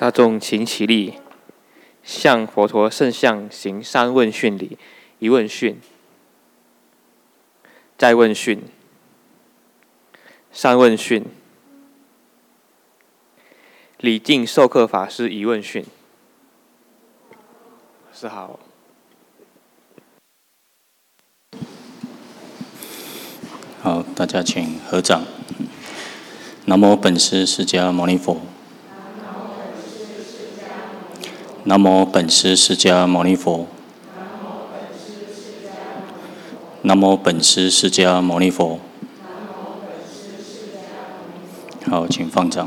大众请起立，向佛陀圣像行三问讯礼：一问讯，再问讯，三问讯。礼敬授课法师一问讯。是好。 好，大家请合掌。南无本师释迦牟尼佛。南无本师释迦牟尼佛。南无本师释迦牟尼佛。好，请放掌。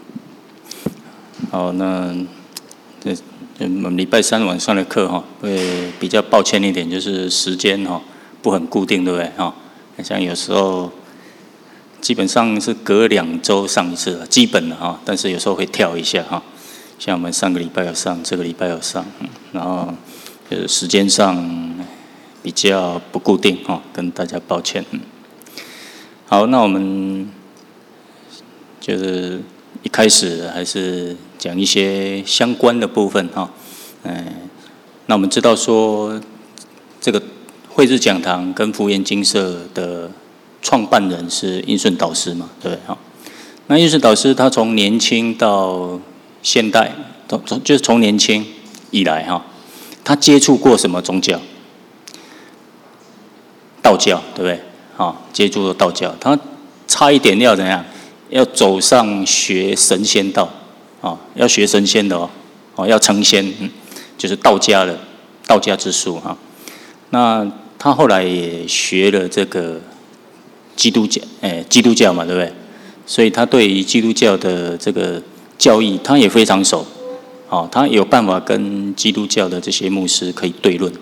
好，那我们礼拜三晚上的课会比较抱歉一点，就是时间不很固定，对不对像有时候基本上是隔2周上一次，基本的但是有时候会跳一下像我们上个礼拜有上，这个礼拜有上，然后就是时间上比较不固定跟大家抱歉。好，那我们就是一开始还是讲一些相关的部分那我们知道说这个慧智讲堂跟福严精舍的创办人是印顺导师嘛，对不对？那印顺导师他从年轻到现代，就是从年轻以来他接触过什么宗教？道教，对不对？接触过道教，他差一点要怎样？要走上学神仙道要学神仙的要成仙，就是道家的道家之术那他后来也学了这个基督教嘛，对不对？所以他对于基督教的这个教义，他也非常熟他有办法跟基督教的这些牧师可以对论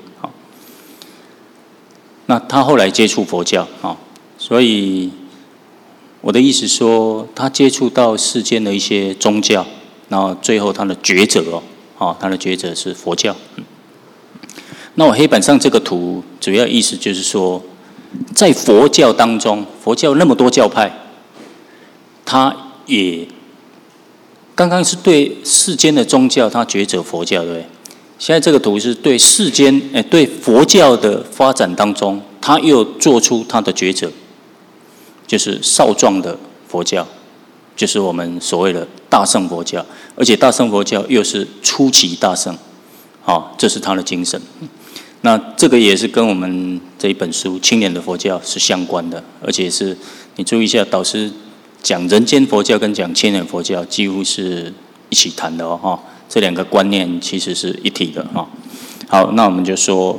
那他后来接触佛教所以我的意思说，他接触到世间的一些宗教，然后最后他的抉择他的抉择是佛教。那我黑板上这个图主要意思就是说，在佛教当中，佛教那么多教派，他也刚刚是对世间的宗教他抉择佛教，对不对？现在这个图是对世间对佛教的发展当中，他又做出他的抉择。就是少壮的佛教，就是我们所谓的大乘佛教，而且大乘佛教又是初期大乘，这是他的精神。那这个也是跟我们这一本书《青年的佛教》是相关的，而且是你注意一下，导师讲人间佛教跟讲青年佛教几乎是一起谈的这2个观念其实是一体的好，那我们就说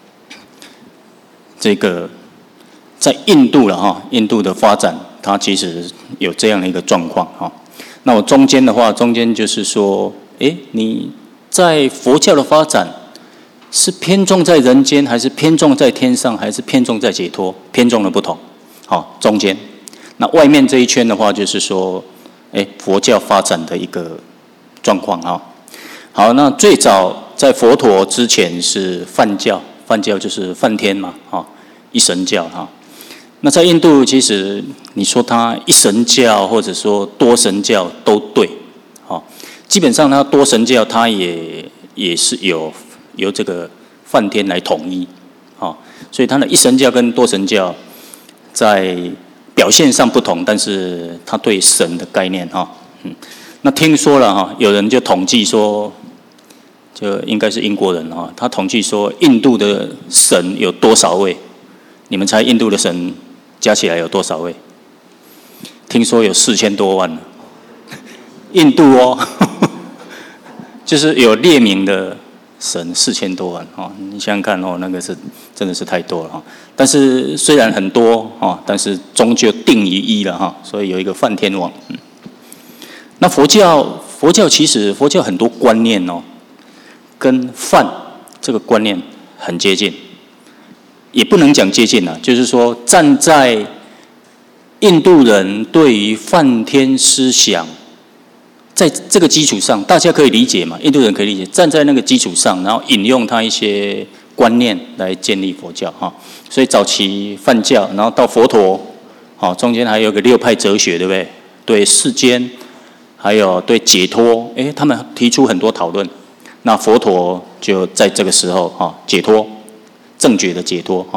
这个。在印度了印度的发展，它其实有这样的一个状况那我中间的话，中间就是说，你在佛教的发展是偏重在人间，还是偏重在天上，还是偏重在解脱？偏重的不同中间。那外面这一圈的话，就是说，佛教发展的一个状况好，那最早在佛陀之前是梵教，梵教就是梵天嘛一神教那在印度，其实你说它一神教或者说多神教都对，基本上它多神教它也是由这个梵天来统一，所以它的一神教跟多神教在表现上不同，但是它对神的概念那听说了有人就统计说，就应该是英国人他统计说印度的神有多少位？你们猜印度的神加起来有多少位？听说有4000多万了。印度就是有列名的神4000多万你想想看那个是真的是太多了但是虽然很多但是终究定于一了所以有一个梵天王。那佛教其实佛教很多观念跟梵这个观念很接近。也不能讲接近就是说站在印度人对于梵天思想，在这个基础上，大家可以理解嘛？印度人可以理解，站在那个基础上，然后引用他一些观念来建立佛教所以早期梵教，然后到佛陀中间还有个6派哲学，对不对？对世间还有对解脱，他们提出很多讨论。那佛陀就在这个时候解脱，正觉的解脱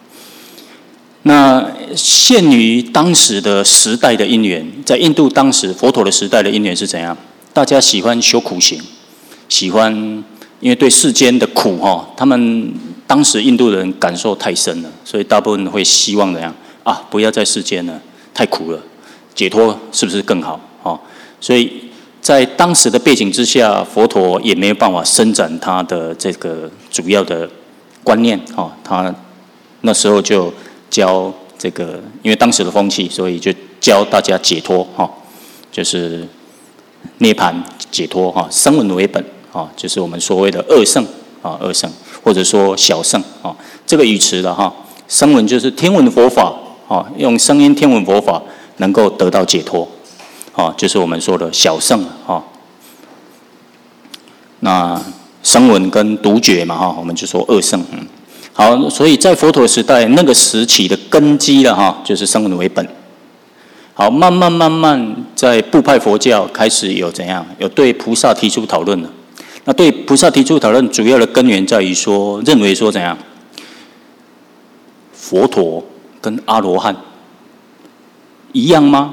那限于当时的时代的因缘，在印度当时佛陀的时代的因缘是怎样？大家喜欢修苦行，喜欢因为对世间的苦他们当时印度人感受太深了，所以大部分会希望怎样不要在世间了，太苦了，解脱是不是更好所以在当时的背景之下，佛陀也没有办法伸展他的这个主要的观念他那时候就教这个，因为当时的风气，所以就教大家解脱就是涅槃解脱声闻为本就是我们所谓的二圣二圣，或者说小圣这个语词的声闻就是天闻佛法用声音天闻佛法能够得到解脱就是我们说的小圣那声闻跟独觉嘛我们就说二圣好，所以在佛陀时代那个时期的根基了就是声闻为本。好，慢慢在部派佛教开始有怎样？有对菩萨提出讨论了。那对菩萨提出讨论，主要的根源在于说，认为说怎样？佛陀跟阿罗汉一样吗？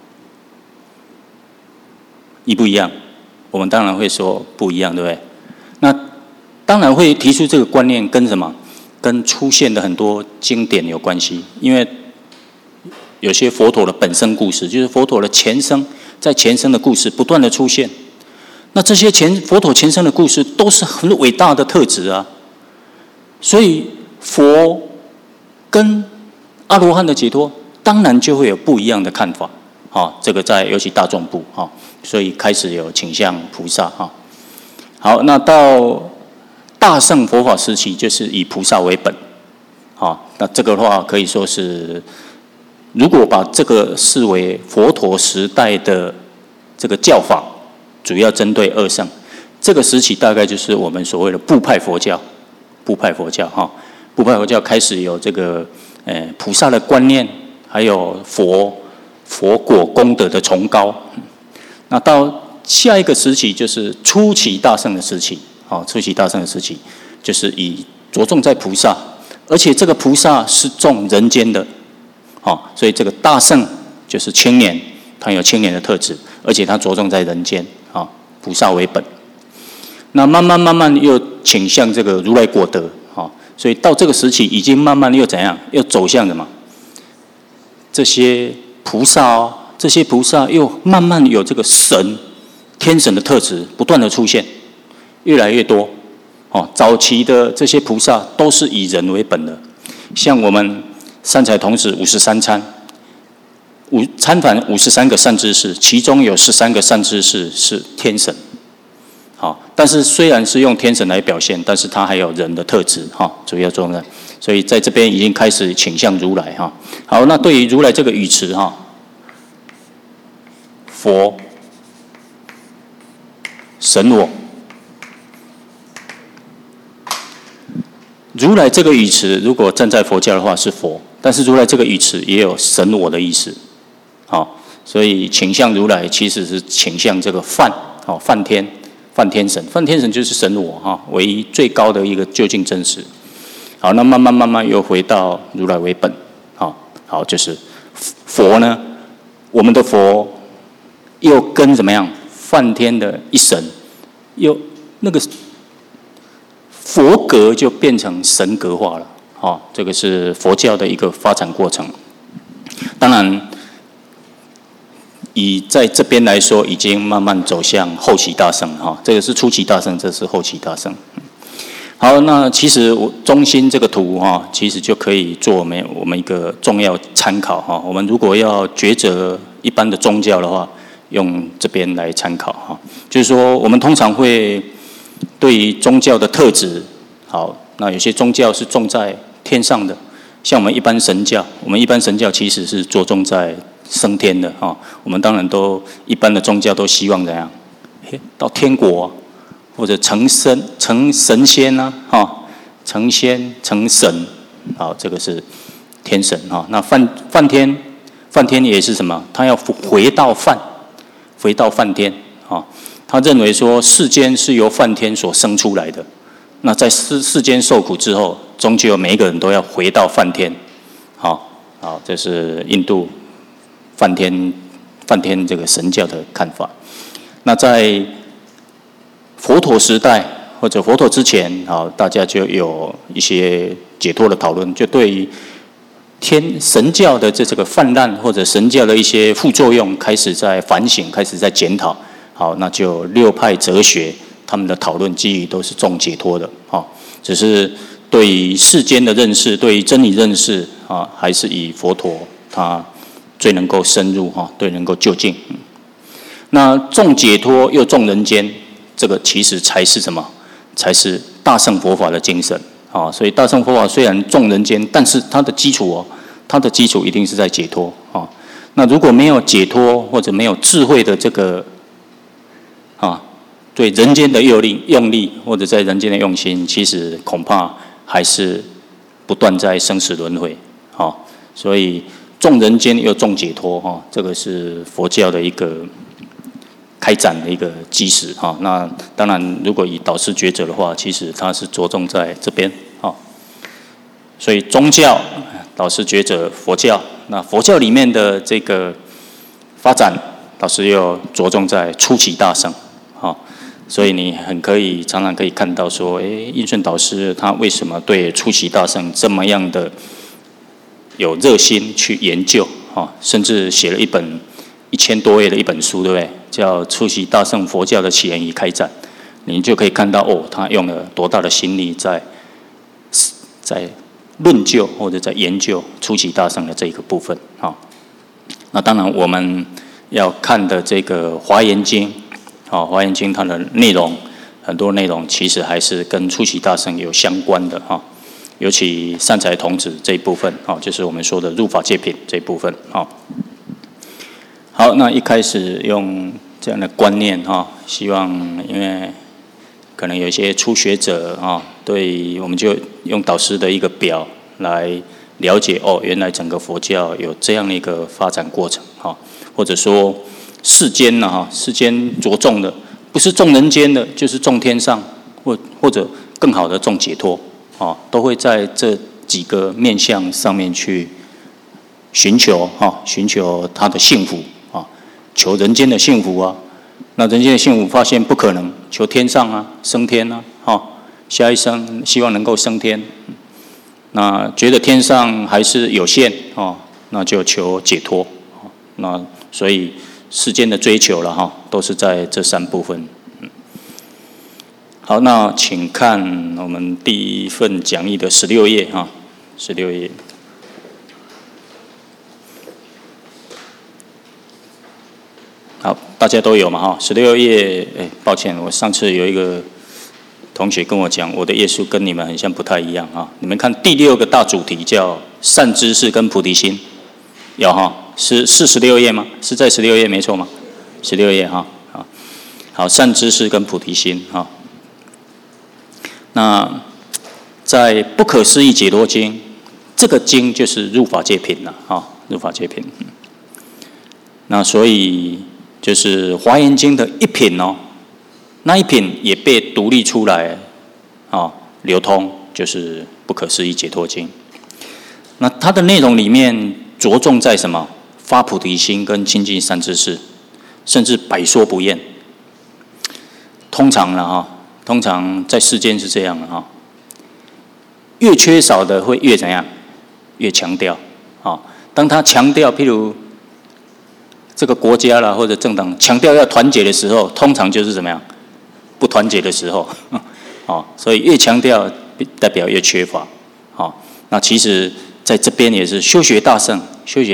一不一样？我们当然会说不一样，对不对？那当然会提出这个观念，跟什么？跟出现的很多经典有关系，因为有些佛陀的本身故事，就是佛陀的前生，在前生的故事不断的出现。那这些佛陀前生的故事都是很伟大的特质啊，所以佛跟阿罗汉的解脱，当然就会有不一样的看法这个在尤其大众部所以开始有倾向菩萨好，那到大乘佛法时期，就是以菩萨为本那这个的话可以说是，如果把这个视为佛陀时代的这个教法，主要针对二圣，这个时期大概就是我们所谓的部派佛教。部派佛教部派佛教开始有这个菩萨的观念，还有佛果功德的崇高。那到下一个时期就是初期大乘的时期。初期大乘的时期，就是以着重在菩萨，而且这个菩萨是重人间的，所以这个大乘就是青年，他有青年的特质，而且他着重在人间，菩萨为本。那慢慢又倾向这个如来果德，所以到这个时期已经慢慢又怎样？又走向什么？这些菩萨又慢慢有这个天神的特质不断的出现。越来越多，早期的这些菩萨都是以人为本的，像我们三才童子53参，参凡53个善知识，其中有13个善知识是天神，但是虽然是用天神来表现，但是它还有人的特质，主要作用，所以在这边已经开始倾向如来，好，那对于如来这个语词，佛、神我。如来这个语词，如果站在佛教的话是佛，但是如来这个语词也有神我的意思，所以倾向如来其实是倾向这个梵天神，梵天神就是神我唯一最高的一个究竟真实。好，那慢慢又回到如来为本，好，就是佛呢，我们的佛又跟怎么样？梵天的一神，又那个。佛格就变成神格化了，这个是佛教的一个发展过程。当然，以在这边来说，已经慢慢走向后期大乘，这个是初期大乘，这是后期大乘。好，那其实我中心这个图其实就可以做我们一个重要参考我们如果要抉择一般的宗教的话，用这边来参考就是说我们通常会。对于宗教的特质，好，那有些宗教是重在天上的，像我们一般神教，其实是着重在升天的我们当然一般的宗教都希望怎样？到天国，或者成神仙成仙成神，好，这个是天神那梵天也是什么？他要回到梵回到梵天啊。他认为说世间是由梵天所生出来的，那在世间受苦之后，终究每一个人都要回到梵天。好，这是印度梵天这个神教的看法。那在佛陀时代或者佛陀之前，大家就有一些解脱的讨论，就对于神教的这个泛滥或者神教的一些副作用，开始在反省，开始在检讨。好，那就六派哲学他们的讨论基于都是重解脱的，只是对于世间的认识，对于真理认识还是以佛陀他最能够深入最能够就近。那重解脱又重人间，这个其实才是什么？才是大乘佛法的精神所以大乘佛法虽然重人间，但是它的基础一定是在解脱那如果没有解脱或者没有智慧的这个对人间的用力，或者在人间的用心，其实恐怕还是不断在生死轮回所以重人间又重解脱这个是佛教的一个开展的一个基石那当然，如果以导师觉者的话，其实他是着重在这边所以宗教、导师觉者、佛教，那佛教里面的这个发展，导师又着重在初起大乘所以你常常可以看到说，印顺导师他为什么对初起大乘这么样的有热心去研究甚至写了一本1000多页的一本书，对不对？叫《初起大乘佛教的起源与开展》，你就可以看到他用了多大的心力在论究或者在研究初起大乘的这一个部分那当然我们要看的这个《华严经》《华严经》它的内容，很多内容其实还是跟初起大乘有相关的尤其善财童子这一部分就是我们说的入法界品这一部分好，那一开始用这样的观念希望因为可能有一些初学者对我们就用导师的一个表来了解原来整个佛教有这样的一个发展过程或者说世间世间着重的不是重人间的，就是重天上，或者更好的重解脱都会在这几个面向上面去寻求他的幸福求人间的幸福那人间的幸福发现不可能，求天上升天下一生希望能够升天，那觉得天上还是有限那就求解脱那所以世间的追求了都是在这3部分。好，那请看我们第一份讲义的16页16页。好，大家都有嘛16页。抱歉，我上次有一个同学跟我讲，我的页数跟你们很像不太一样你们看第6个大主题叫善知识跟菩提心，有是16页吗？是在16页没错吗？16页好，善知识跟菩提心那在不可思议解脱经，这个经就是入法界品了入法界品。那所以就是华严经的一品那一品也被独立出来流通，就是不可思议解脱经。那它的内容里面着重在什么？发菩提心跟亲近善知识，甚至百说不厌。通常在世间是这样的越缺少的会越怎样？越强调当他强调，譬如这个国家啦或者政党强调要团结的时候，通常就是怎么样？不团结的时候所以越强调代表越缺乏那其实在这边也是修学大乘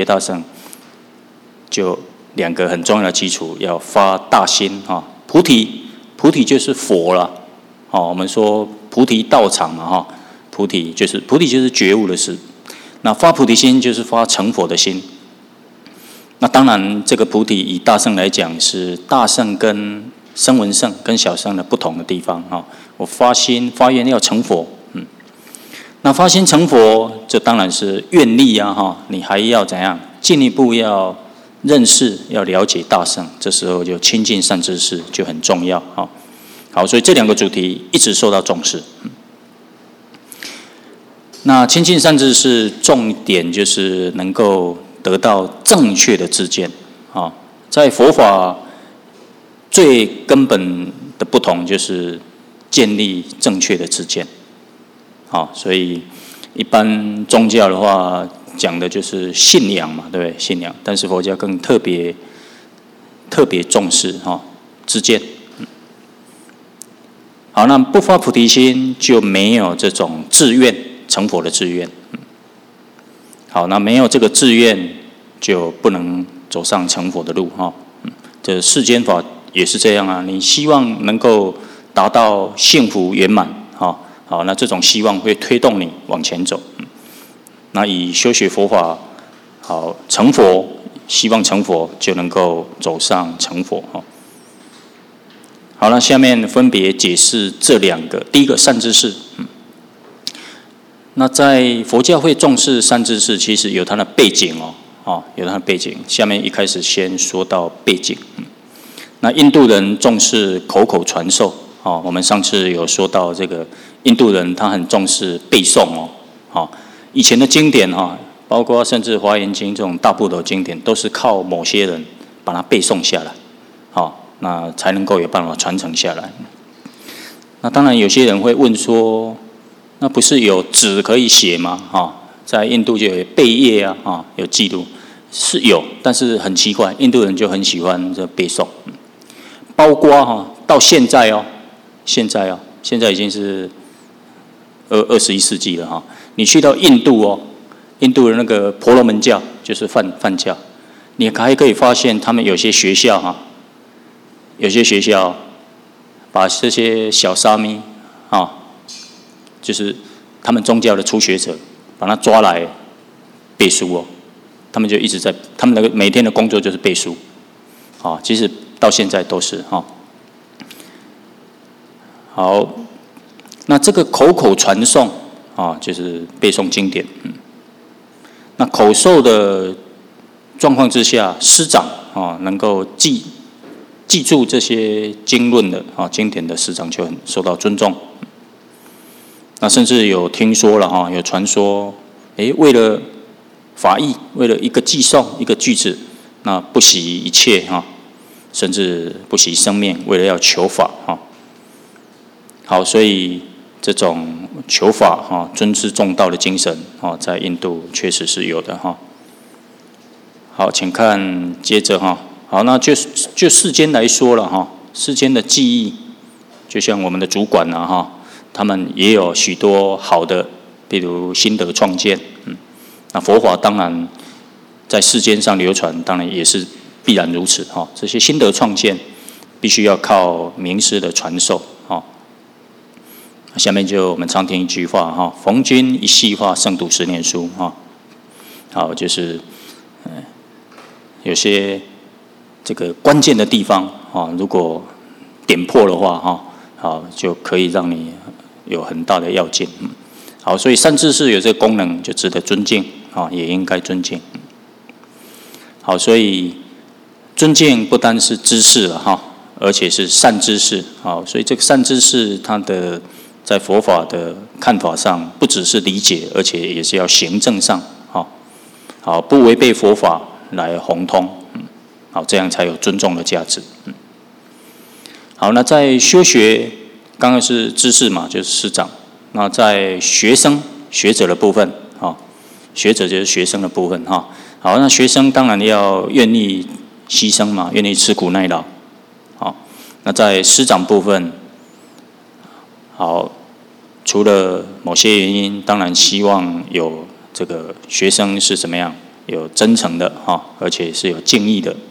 就2个很重要的基础，要发大心菩提就是佛了我们说菩提道场嘛菩提就是觉悟的事。那发菩提心就是发成佛的心。那当然，这个菩提以大乘来讲，是大乘跟声闻乘跟小乘的不同的地方我发心发愿要成佛，那发心成佛，这当然是愿力你还要怎样？进一步要认识，要了解大乘，这时候就亲近善知识就很重要啊。好，所以这2个主题一直受到重视。那亲近善知识，重点就是能够得到正确的知见啊。在佛法最根本的不同就是建立正确的知见。好，所以一般宗教的话讲的就是信仰嘛，对不对？信仰，但是佛教更特别重视知见。好，那不发菩提心就没有这种志愿成佛的志愿。好，那没有这个志愿，就不能走上成佛的路哈。这世间法也是这样啊，你希望能够达到幸福圆满哈。好，那这种希望会推动你往前走。那以修学佛法，好成佛，希望成佛就能够走上成佛哈。好，那下面分别解释这2个。第一个善知识，那在佛教会重视善知识，其实有它的背景有它的背景。下面一开始先说到背景。那印度人重视口口传授我们上次有说到这个印度人他很重视背诵以前的经典包括甚至华严经这种大部头经典，都是靠某些人把它背诵下来那才能够有办法传承下来。那当然有些人会问说，那不是有纸可以写吗？在印度就有碑页有记录，是有，但是很奇怪，印度人就很喜欢这背诵，包括到现在现在已经是21世纪了你去到印度印度的那个婆罗门教就是梵教，你还可以发现他们有些学校把这些小沙弥就是他们宗教的初学者，把他抓来背书他们就一直在他们的每天的工作就是背书其实到现在都是好，那这个口口传诵就是背诵经典那口授的状况之下，师长能够记住这些经论的经典的师长就很受到尊重。那甚至有听说了有传说，为了法义，为了一个寄诵一个句子，那不惜一切甚至不惜生命，为了要求法好，所以这种求法尊师重道的精神在印度确实是有的好，请看接着好，那就世间来说了世间的技艺，就像我们的主管他们也有许多好的，比如心得创建那佛法当然在世间上流传，当然也是必然如此这些心得创建必须要靠名师的传授下面就我们常听一句话逢君一席话，胜读10年书好，就是有些这个关键的地方如果点破的话好，就可以让你有很大的要进好，所以善知识有这个功能，就值得尊敬也应该尊敬好，所以尊敬不单是知识了而且是善知识好，所以这个善知识它的在佛法的看法上，不只是理解，而且也是要行正上好，不违背佛法来弘通好，这样才有尊重的价值好，那在修学，刚刚是知识嘛，就是师长。那在学生学者的部分学者就是学生的部分好，那学生当然要愿意牺牲嘛，愿意吃苦耐劳好，那在师长部分好，除了某些原因，当然希望有这个学生是怎么样，有真诚的而且是有敬意的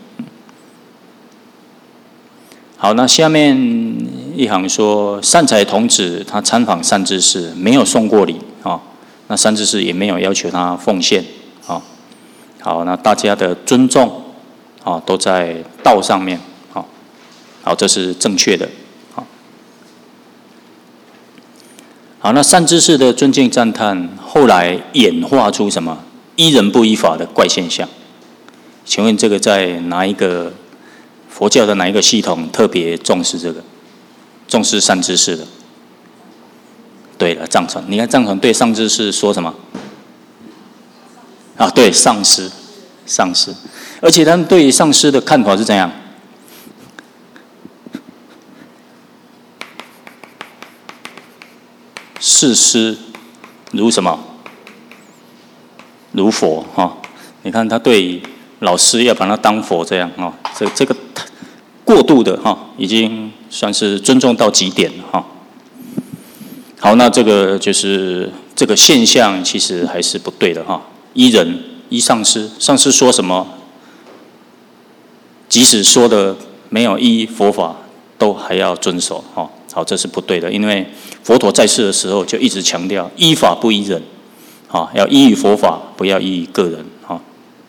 好，那下面一行说，善财童子他参访善知识，没有送过礼那善知识也没有要求他奉献好，那大家的尊重都在道上面好，这是正确的好，那善知识的尊敬赞叹，后来演化出什么依人不依法的怪现象， 请问这个在哪一个佛教的哪一个系统特别重视这个？重视善知识的？对了，藏传。你看藏传对善知识说什么？啊，对，上师，上师。而且他们对上师的看法是怎样？视师如什么？如佛哈。你看他对老师要把他当佛这样哈，这个过度的哈，已经算是尊重到极点了哈。好，那这个就是这个现象，其实还是不对的哈。依人依上师，上师说什么，即使说的没有依佛法，都还要遵守哈。好，这是不对的，因为佛陀在世的时候就一直强调依法不依人，啊，要依于佛法，不要依于个人啊。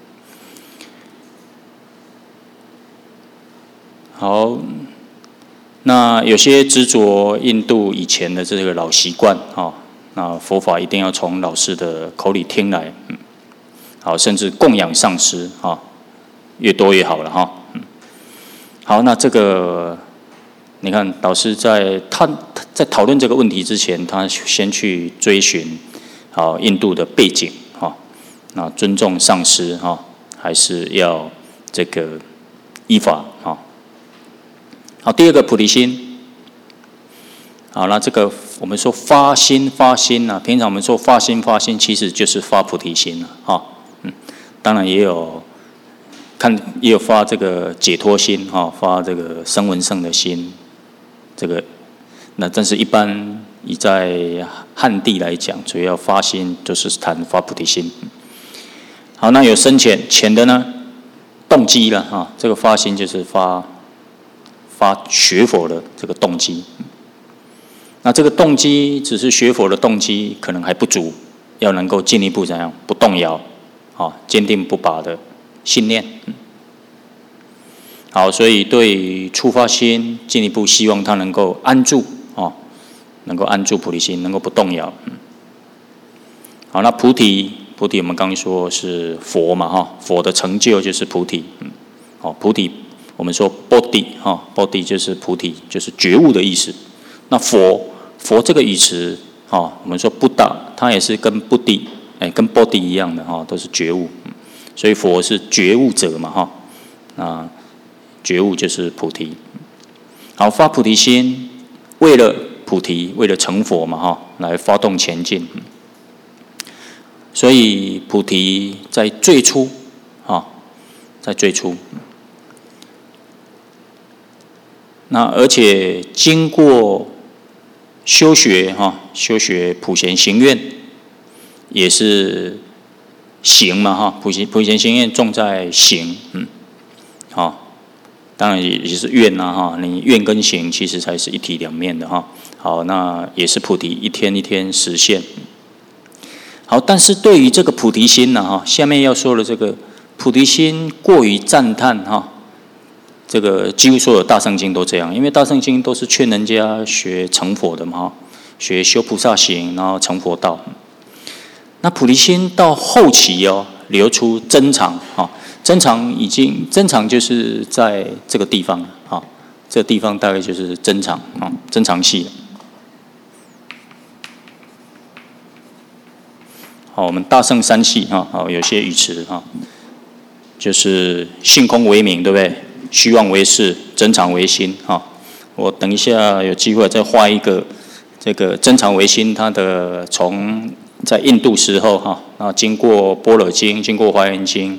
好，那有些执着印度以前的这个老习惯啊，那佛法一定要从老师的口里听来，好，甚至供养上师啊，越多越好了哈。好，那这个。你看，导师在讨论这个问题之前，他先去追寻印度的背景那尊重上师还是要这个依法好，第二个菩提心。好，那这个我们说发心平常我们说发心，其实就是发菩提心当然也有发这个解脱心发这个声闻乘的心。这个，但是一般以在汉地来讲，主要发心就是谈发菩提心。好，那有深浅的呢，动机了这个发心就是发学佛的这个动机。那这个动机只是学佛的动机，可能还不足，要能够进一步怎样不动摇坚定不拔的信念。好，所以对初发心进一步希望他能够安住能够安住菩提心，能够不动摇。好，那菩提我们刚刚说是佛嘛佛的成就就是菩提。菩提我们说 Bodhi 就是菩提，就是觉悟的意思。那佛这个语词我们说布达，它也是跟 Bodhi 跟 Bodhi 一样的都是觉悟。所以佛是觉悟者嘛那觉悟就是菩提。好，发菩提心，为了菩提，为了成佛嘛来发动前进。所以菩提在最初那而且经过修学普贤行愿，也是行嘛普贤行愿重在行当然也是愿你愿跟行其实才是一体两面的好，那也是菩提一天一天实现。好，但是对于这个菩提心下面要说的这个菩提心过于赞叹这个几乎所有大乘经都这样，因为大乘经都是劝人家学成佛的嘛学修菩萨行，然后成佛道。那菩提心到后期流出真常真常就是在这个地方这个地方大概就是真常真常系。好，我们大乘三系有些语词就是性空为名，对不对？虚妄为事，真常为心我等一下有机会再画一个这个真常为心，它的从在印度时候经过般若经，经过华严经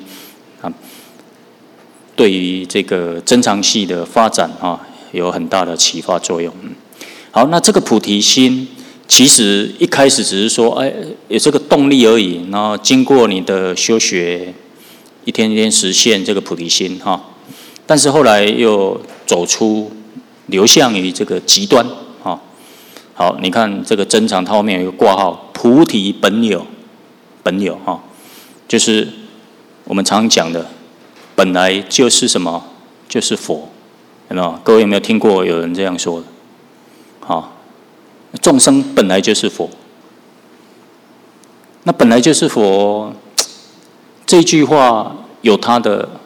对于这个真常系的发展有很大的启发作用。好，那这个菩提心其实一开始只是说有这个动力而已，然后经过你的修学，一天一天实现这个菩提心但是后来又流向于这个极端好，你看这个真常，它后面有一个挂号，菩提本有就是我们常讲的本来就是什么？就是佛，有没有？各位有没有听过有人这样说的？众生本来就是佛。那本来就是佛这句话有它的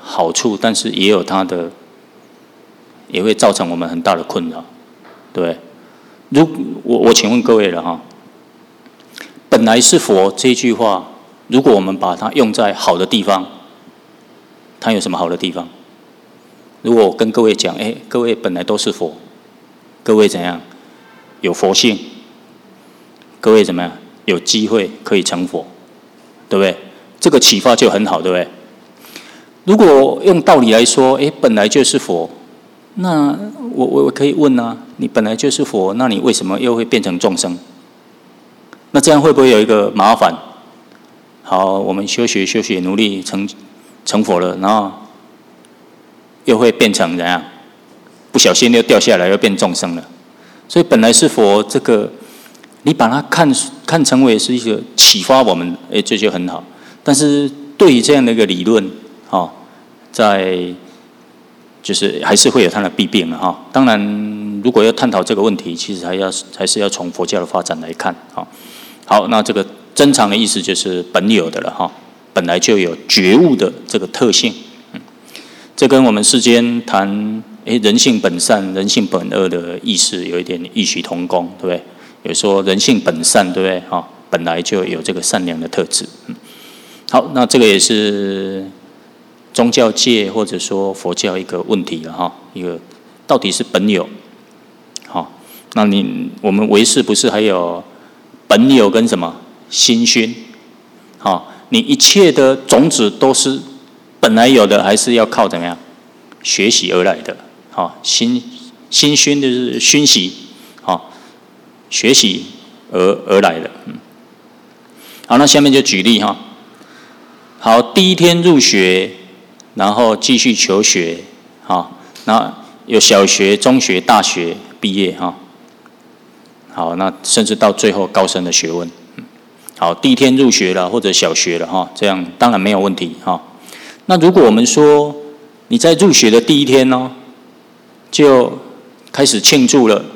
好处，但是也有它的，也会造成我们很大的困扰，对。我请问各位了哈，本来是佛这句话，如果我们把它用在好的地方，它有什么好的地方？如果我跟各位讲，各位本来都是佛，各位怎样？有佛性，各位怎么样？有机会可以成佛，对不对？这个启发就很好，对不对？如果用道理来说，本来就是佛，那我可以问啊，你本来就是佛，那你为什么又会变成众生？那这样会不会有一个麻烦？好，我们修学，努力成佛了，然后又会变成怎样？不小心又掉下来，又变众生了。所以本来是佛，这个你把它看成为是一个启发我们，这就很好。但是对于这样的一个理论，在就是还是会有它的弊病哈。当然，如果要探讨这个问题，其实还是要从佛教的发展来看哈。好，那这个真常的意思就是本有的了哈，本来就有觉悟的这个特性。这跟我们世间谈人性本善、人性本恶的意思有一点异曲同工，对不对？有说人性本善，对不对？哈，本来就有这个善良的特质。好，那这个也是宗教界或者说佛教一个问题了哈，一个到底是本有，好，那我们唯识不是还有本有跟什么心熏？好，你一切的种子都是本来有的，还是要靠怎么样学习而来的？好，心熏就是熏习，好，学习而来的。好，那下面就举例哈。好，第一天入学，然后继续求学，好，那有小学、中学、大学毕业哈。好，那甚至到最后高深的学问。好，第一天入学了或者小学了哈，这样当然没有问题哈。那如果我们说你在入学的第一天呢，就开始庆祝了，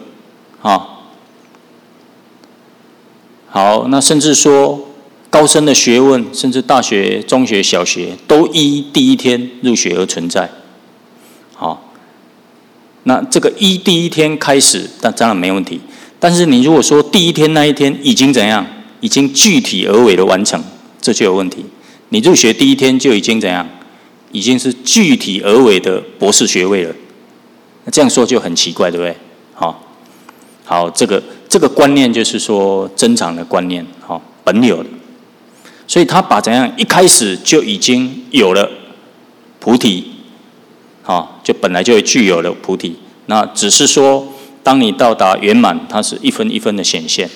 好，那甚至说高深的学问，甚至大学、中学、小学，都依第一天入学而存在。好，那这个依第一天开始，那当然没问题。但是你如果说第一天那一天已经怎样，已经具体而为的完成，这就有问题。你入学第一天就已经怎样，已经是具体而为的博士学位了。那这样说就很奇怪，对不对？好，这个观念就是说真常的观念，本有的。所以他把怎样一开始就已经有了菩提，就本来就具有了菩提。那只是说，当你到达圆满，它是一分一分的显现。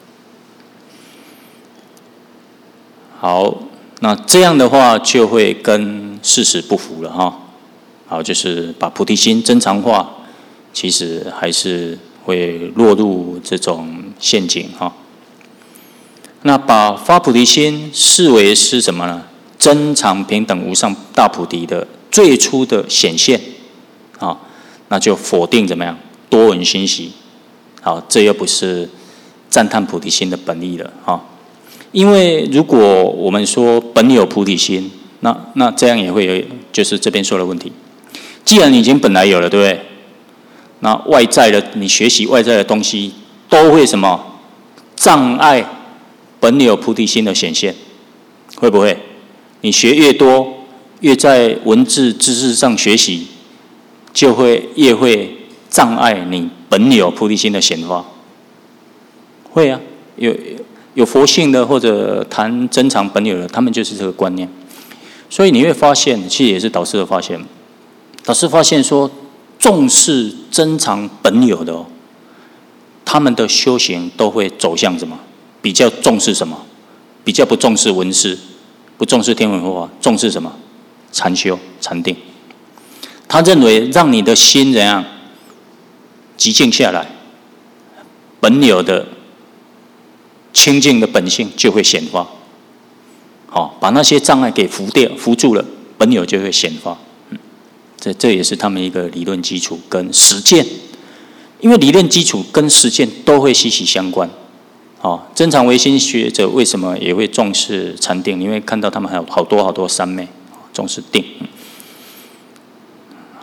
好，那这样的话就会跟事实不符了哈。好，就是把菩提心真常化，其实还是会落入这种陷阱哈。那把发菩提心视为是什么呢？真常平等无上大菩提的最初的显现，那就否定怎么样？多闻熏习，好，这又不是赞叹菩提心的本意了哈。因为如果我们说本有菩提心，那这样也会有，就是这边说的问题。既然你已经本来有了，对不对？那外在的你学习外在的东西，都会什么障碍本有菩提心的显现？会不会？你学越多，越在文字知识上学习，就会越会障碍你本有菩提心的显发。会啊，有佛性的或者谈真常本有的，他们就是这个观念。所以你会发现，其实也是导师的发现。导师发现说，重视真常本有的他们的修行都会走向什么？比较重视什么？比较不重视文思，不重视天文佛法，重视什么？禅修、禅定。他认为让你的心怎样寂静下来，本有的清净的本性就会显发。好，把那些障碍给扶住了，本有就会显发。这也是他们一个理论基础跟实践，因为理论基础跟实践都会息息相关。真常唯心学者为什么也会重视禅定？你会看到他们还有好多三昧，重视定。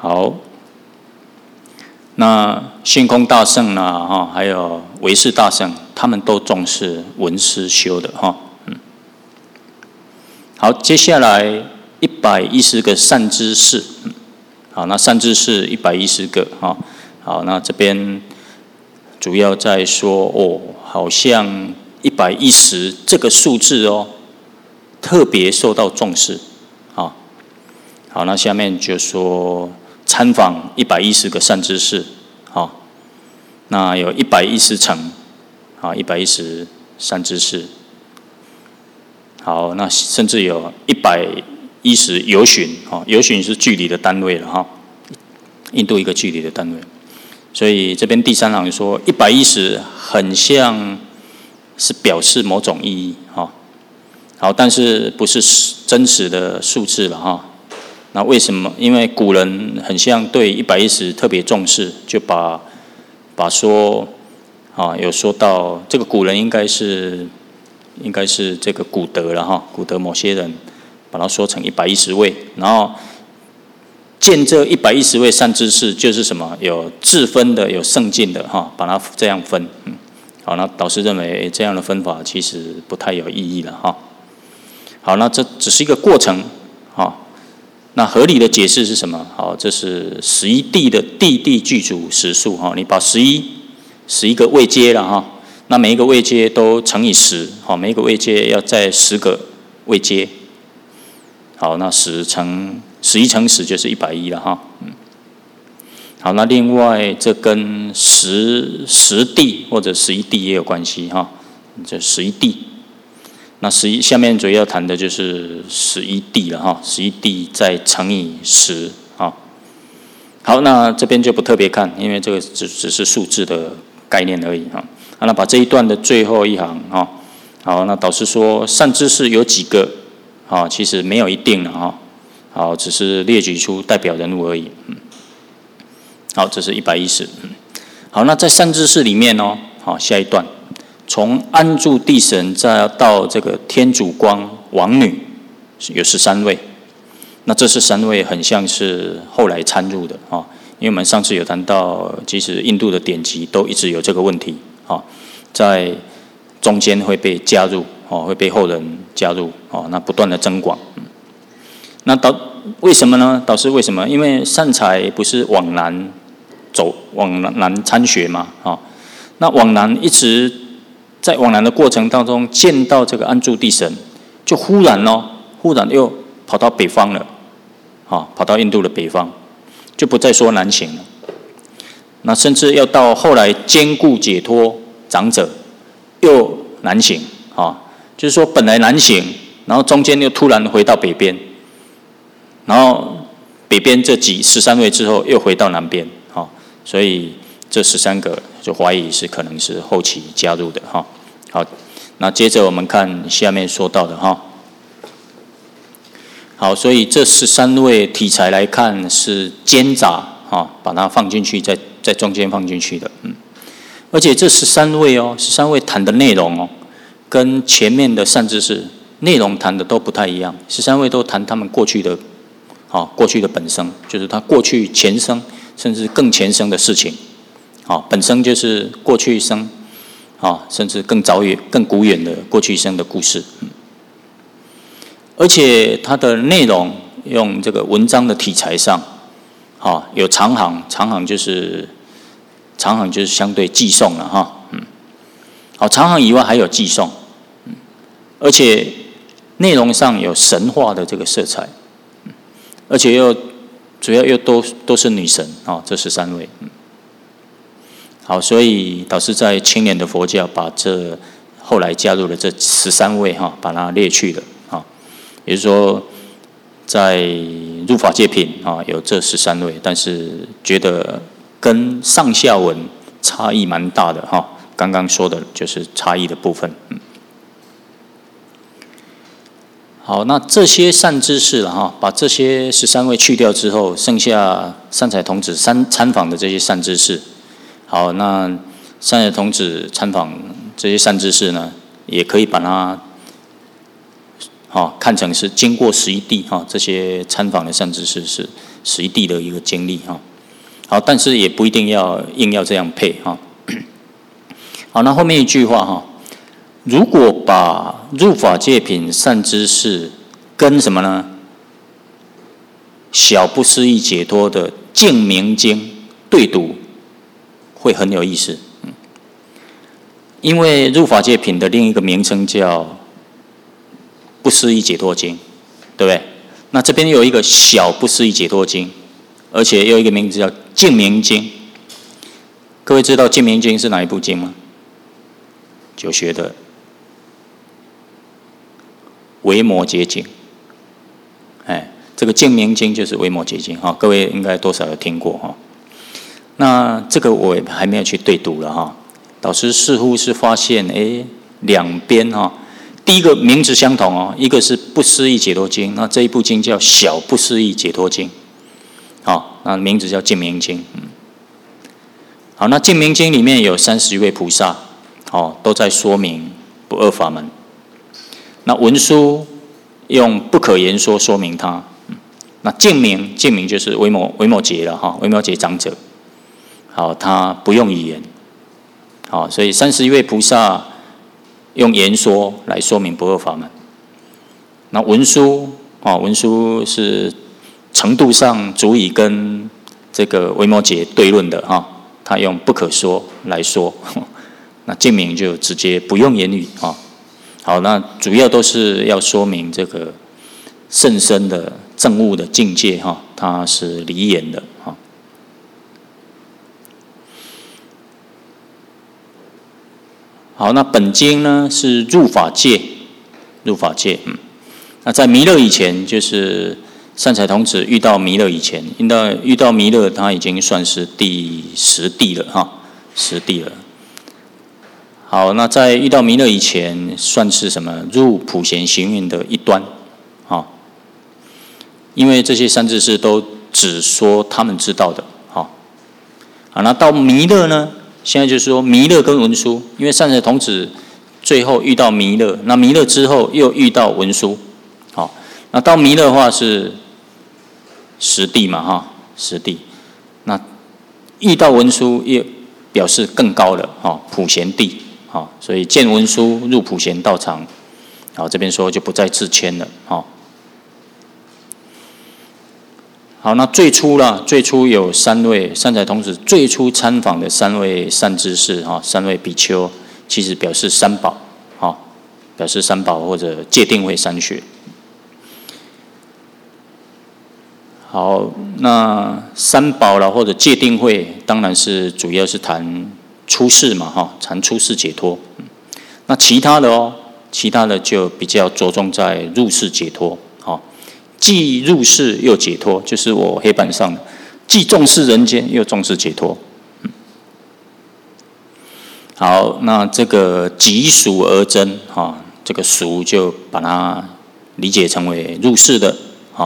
好，那性空大圣啦，哈，还有唯识大圣，他们都重视闻思修的哈。好，接下来110个善知识，好，那善知识110个哈。好，那这边主要在说哦，好像110这个数字哦，特别受到重视，啊，好，那下面就说参访110个善知识，啊，那有110层，啊，110善知识，好，那甚至有110由旬，啊，由旬是距离的单位了哈，印度一个距离的单位，所以这边第3行说110很像是表示某种意义，哈。好，但是不是真实的数字了哈？那为什么？因为古人很像对110特别重视，就把说啊，有说到这个古人应该是这个古德了哈，古德某些人把它说成110位，然后见这110位善知识就是什么？有自分的，有圣境的哈，把它这样分。好，那导师认为这样的分法其实不太有意义了哈。好，那这只是一个过程，好，那合理的解释是什么？好，这是11地的地具足时数哈，你把11个位阶了哈，那每一个位阶都乘以10，好，每一个位阶要在10个位阶，好，那11乘10就是110了哈，好，那另外这跟十地或者11地也有关系哈，这11地。那下面主要谈的就是11地了哈，11地再乘以10啊。好，那这边就不特别看，因为这个只是数字的概念而已哈。那把这一段的最后一行哈，好，那导师说善知识有几个啊？其实没有一定了哈，好，只是列举出代表人物而已。好，这是110。好，那在善知识里面哦，好，下一段。从安住地神再到这个天主光王女，有13位。那这13位很像是后来参入的啊，因为我们上次有谈到，其实印度的典籍都一直有这个问题啊，在中间会被加入哦，会被后人加入哦，那不断的增广。那为什么呢？导师为什么？因为善财不是往南参学嘛啊，那往南一直。在往南的过程当中，见到这个安住地神，就忽然又跑到北方了，啊，跑到印度的北方，就不再说南行了。那甚至要到后来兼顾解脱长者，又南行，啊，就是说本来南行，然后中间又突然回到北边，然后北边这13位之后又回到南边，啊，所以这13个就怀疑是可能是后期加入的哈。好，那接着我们看下面说到的哈。好，所以这13位题材来看是兼杂哈，把它放进去，在中间放进去的，而且这13位谈的内容哦，跟前面的善知识内容谈的都不太一样。13位都谈他们过去的本生，就是他过去前生甚至更前生的事情。好，本生就是过去生。甚至更早远、更古远的过去生的故事，而且它的内容用这个文章的题材上，有长行就是相对寄颂了哈，好，长行以外还有寄颂，而且内容上有神话的这个色彩，而且主要又都是女神啊，这13位。好，所以导师在青年的佛教把这后来加入的这13位哈，把它列去了啊，也就是说，在入法界品啊有这13位，但是觉得跟上下文差异蛮大的哈。刚刚说的就是差异的部分。好，那这些善知识了哈，把这些13位去掉之后，剩下善财童子参访的这些善知识。好，那善财童子参访这些善知识呢，也可以把它看成是经过11地这些参访的善知识是实地的一个经历哈。好，但是也不一定硬要这样配哈。好，那后面一句话哈，如果把入法界品善知识跟什么呢？小不思议解脱的净明经对读，会很有意思。因为入法界品的另一个名称叫不思议解脱经，对不对？那这边有一个小不思议解脱经，而且又有一个名字叫净明经。各位知道净明经是哪一部经吗？就学的维摩诘经。这个净明经就是维摩诘经哈，各位应该多少有听过哈。那这个我也还没有去对读了哈。老师似乎是发现，两边哈，第一个名字相同哦，一个是不思议解脱经，那这一部经叫小不思议解脱经，好，那名字叫净明经。好，那净明经里面有30位菩萨，都在说明不二法门。那文殊用不可言说说明它。那净明就是维摩诘了哈，维摩诘长者。好，他不用语言。好，所以31位菩萨用言说来说明不二法门。那文殊是程度上足以跟这个维摩诘对论的哈，他用不可说来说。那净明就直接不用言语哈。好，那主要都是要说明这个甚深的证悟的境界哈，它是离言的哈。好，那本经呢是入法界，那在弥勒以前，就是善财童子遇到弥勒以前，遇到弥勒，他已经算是第10地了哈，10地了。好，那在遇到弥勒以前，算是什么？入普贤行运的一端，因为这些善知识都只说他们知道的，好，那到弥勒呢？现在就是说弥勒跟文殊，因为善财童子最后遇到弥勒，那弥勒之后又遇到文殊，好，那到弥勒的话是10地嘛，哈，10地，那遇到文殊也表示更高了，普贤地。好，所以见文殊入普贤道场，好，这边说就不再自谦了，好，那最初有3位善财童子，最初参访的3位善知识，3位比丘，其实表示三宝，表示三宝或者戒定慧3学。好，那三宝啦或者戒定慧，当然是主要是谈出世嘛，谈出世解脱。那其他的就比较着重在入世解脱，既入世又解脱，就是我黑板上的，既重视人间又重视解脱。好，那这个即俗而真，这个俗就把它理解成为入世的，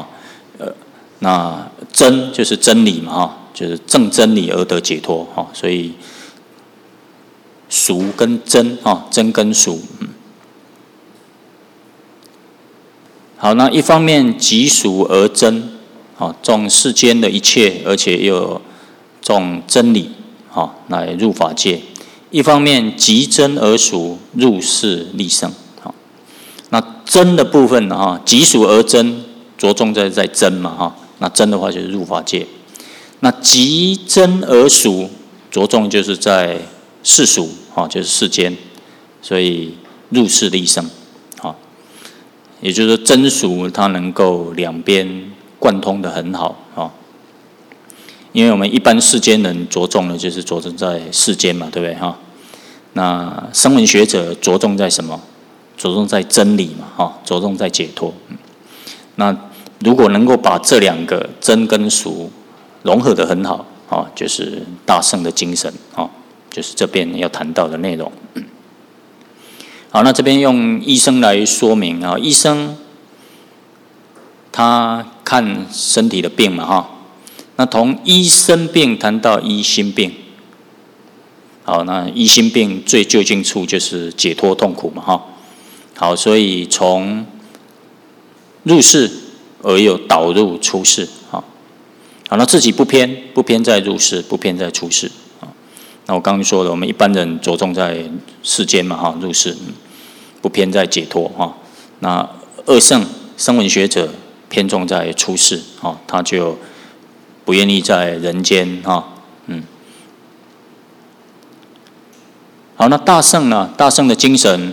那真就是真理嘛，就是正真理而得解脱，所以俗跟真，真跟俗。好，那一方面即俗而真，重世间的一切，而且又重真理，来入法界；一方面即真而俗，入世立圣。那真的部分即俗而真，着重在真嘛，那真的话就是入法界；那即真而俗，着重就是在世俗，就是世间，所以入世立圣。也就是说，真俗它能够两边贯通的很好，因为我们一般世间人着重的就是着重在世间嘛，对不对哈？那声闻学者着重在什么？着重在真理嘛，着重在解脱。那如果能够把这2个真跟俗融合得很好，就是大圣的精神，就是这边要谈到的内容。好，那这边用医生来说明啊，医生他看身体的病嘛，那从医生病谈到医心病。好，那医心病最究竟处就是解脱痛苦嘛，好，所以从入世而又导入出世， 好，那自己不偏在入世，不偏在出世。那我刚刚说的，我们一般人着重在世间嘛，哈，入世，不偏在解脱，哈。那二圣声闻学者偏重在出世，哈，他就不愿意在人间，哈，好，那大圣呢？大圣的精神，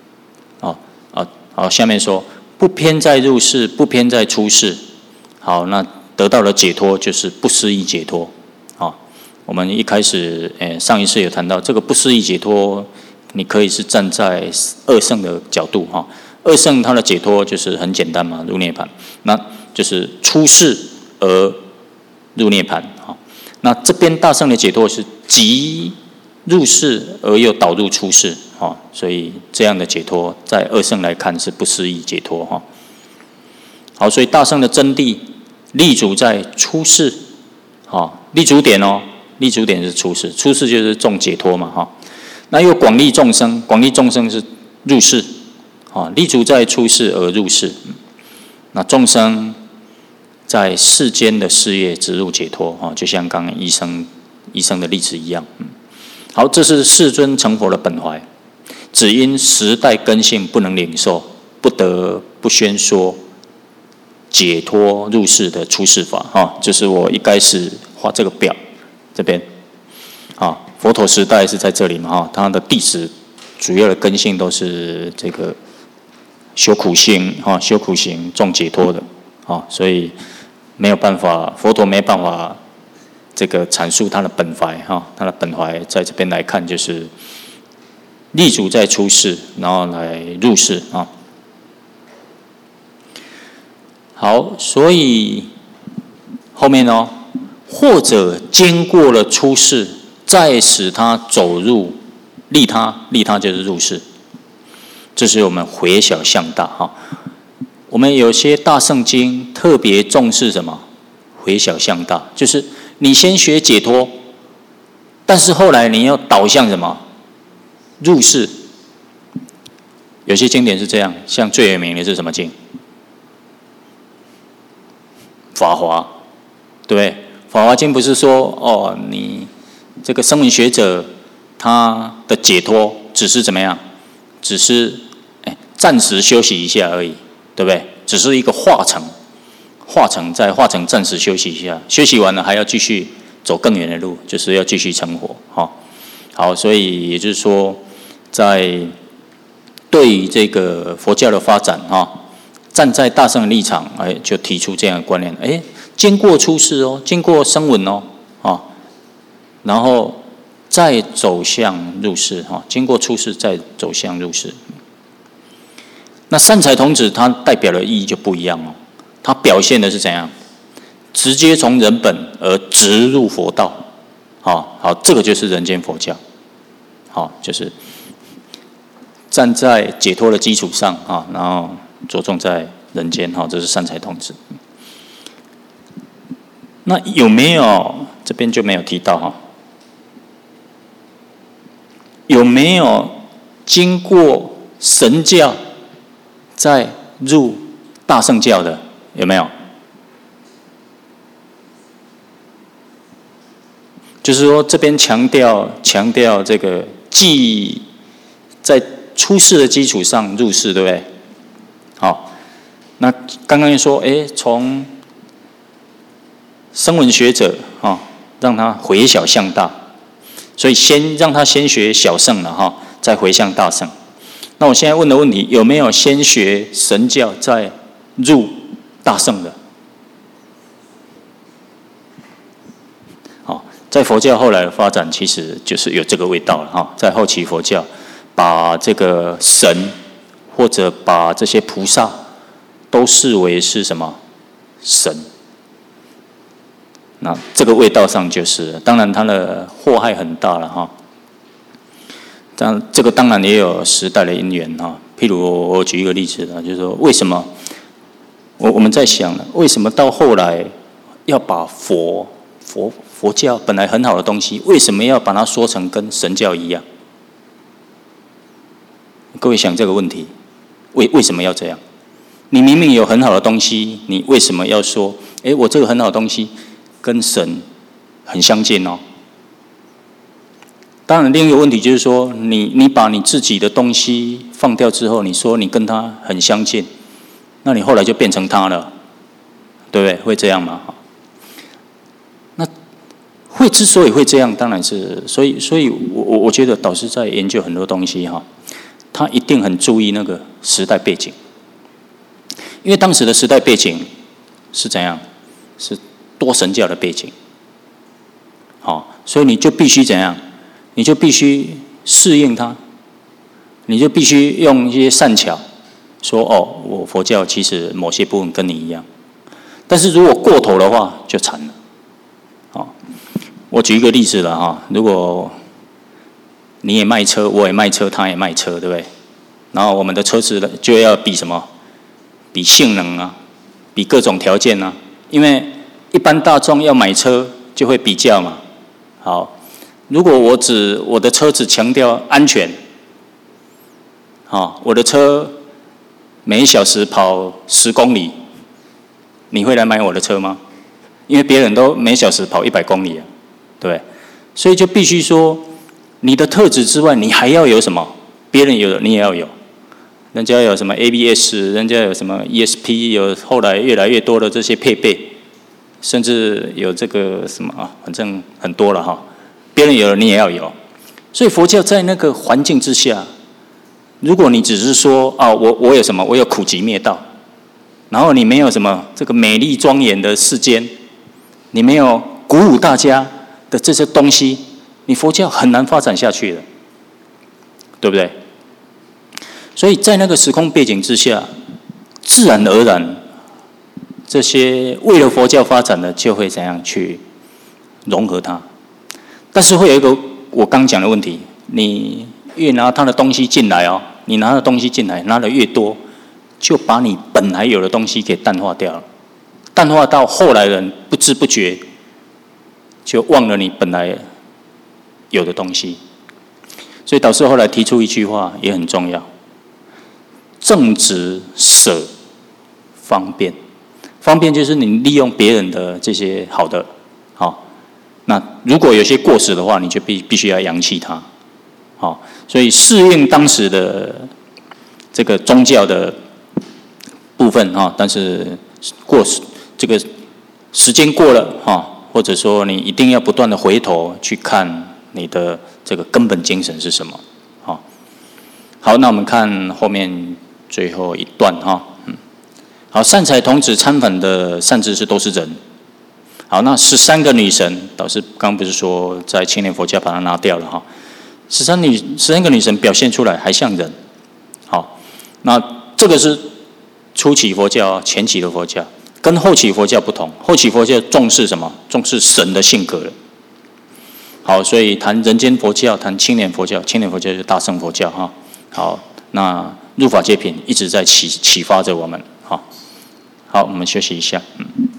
好，下面说不偏在入世，不偏在出世。好，那得到了解脱，就是不思议解脱。好，我们一开始，上一次有谈到这个不思议解脱，你可以是站在二圣的角度，哈。二圣它的解脱就是很简单嘛，入涅槃，那就是出世而入涅槃。好，那这边大圣的解脱是即入世而又导入出世，哈，所以这样的解脱在二圣来看是不思议解脱，哈。好，所以大圣的真谛立足在出世，好，立足点哦，立足点是出世，出世就是重解脱嘛，哈。那又广利众生，广利众生是入世，啊，立足在出世而入世。那众生在世间的事业直入解脱，啊，就像刚刚医生的例子一样。好，这是世尊成佛的本怀，只因时代根性不能领受，不得不宣说解脱入世的出世法。哈，就是我一开始画这个表这边，啊，佛陀时代是在这里嘛，哈，他的弟子主要的根性都是这个修苦行，哈，修苦行重解脱的，啊，所以没有办法，佛陀没办法这个阐述他的本怀，哈，他的本怀在这边来看就是立足在出世，然后来入世，啊。好，所以后面哦，或者经过了出世，再使他走入利他，利他就是入世。这是我们回小向大，哈。我们有些大圣经特别重视什么？回小向大，就是你先学解脱，但是后来你要导向什么？入世。有些经典是这样，像最有名的是什么经？法华，对不对？法华经不是说哦，你这个声闻学者他的解脱只是怎么样？只是暂时休息一下而已，对不对？只是一个化成暂时休息一下，休息完了还要继续走更远的路，就是要继续成活，哈。好，所以也就是说，在对于这个佛教的发展，哈。站在大圣的立场，就提出这样的观念，经过出世哦，经过声闻哦，啊，然后再走向入世，哈，经过出世再走向入世。那善财童子它代表的意义就不一样哦，它表现的是怎样？直接从人本而直入佛道，好，这个就是人间佛教，好，就是站在解脱的基础上啊，然后着重在人间，哈，这是善财童子。那有没有这边就没有提到哈？有没有经过神教再入大乘教的？有没有？就是说这边强调这个，既在出世的基础上入世，对不对？好，那刚刚说，从声闻学者啊，让他回小向大，所以让他先学小乘了哈，再回向大乘。那我现在问的问题，有没有先学神教再入大乘的？好，在佛教后来的发展，其实就是有这个味道了哈。在后期佛教，把这个神或者把这些菩萨都视为是什么神？那这个味道上就是，当然它的祸害很大了哈。但这个当然也有时代的因缘哈。譬如我举一个例子呢，就是说为什么我们在想呢？为什么到后来要把佛教本来很好的东西，为什么要把它说成跟神教一样？各位想这个问题，为什么要这样？你明明有很好的东西，你为什么要说，我这个很好的东西， 跟神很相近哦。当然，另一个问题就是说，你把你自己的东西放掉之后，你说你跟他很相近，那你后来就变成他了，对不对？会这样吗？那之所以会这样，当然是所以我觉得导师在研究很多东西哈，他一定很注意那个时代背景，因为当时的时代背景是怎样？是多神教的背景，好，所以你就必须怎样？你就必须适应它，你就必须用一些善巧说哦，我佛教其实某些部分跟你一样，但是如果过头的话就惨了。好，我举一个例子了哈，如果你也卖车，我也卖车，他也卖车，对不对？然后我们的车子就要比什么？比性能啊，比各种条件啊，因为一般大众要买车就会比较嘛。好。如果我的车子强调安全，我的车每1小时跑10公里，你会来买我的车吗？因为别人都每小时跑100公里啊，对不对？所以就必须说，你的特质之外，你还要有什么？别人有的你也要有。人家有什么 ABS， 人家有什么 ESP， 有后来越来越多的这些配备，甚至有这个什么啊，反正很多了哈。别人有了，你也要有。所以佛教在那个环境之下，如果你只是说啊，我有什么，我有苦集灭道，然后你没有什么这个美丽庄严的世间，你没有鼓舞大家的这些东西，你佛教很难发展下去的，对不对？所以在那个时空背景之下，自然而然，这些为了佛教发展的就会怎样去融合它。但是会有一个我刚讲的问题，你越拿他的东西进来哦，你拿的东西进来拿的越多，就把你本来有的东西给淡化掉了，淡化到后来人不知不觉就忘了你本来有的东西。所以导师后来提出一句话也很重要：正直舍方便。方便就是你利用别人的这些好的，好。那如果有些过时的话，你就必须要扬弃它，好，所以适应当时的这个宗教的部分哈，但是这个时间过了哈，或者说你一定要不断的回头去看你的这个根本精神是什么，好，好，那我们看后面最后一段哈，好，善财童子参访的善知识都是人。好，那13个女神，导师刚不是说在青年佛教把它拿掉了哈？13个女神表现出来还像人，好，那这个是初期佛教、前期的佛教，跟后期佛教不同。后期佛教重视什么？重视神的性格了。好，所以谈人间佛教，谈青年佛教，青年佛教就是大乘佛教哈。好，那入法界品一直在启发着我们。好，我们休息一下。